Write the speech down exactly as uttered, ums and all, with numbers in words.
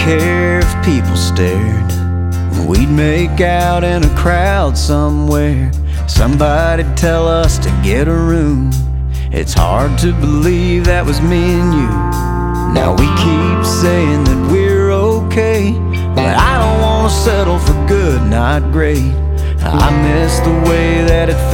care if people stared. We'd make out in a crowd somewhere. Somebody'd tell us to get a room. It's hard to believe that was me and you. Now we keep saying that we're okay, but I don't wanna settle for good, not great. I miss the way that it felt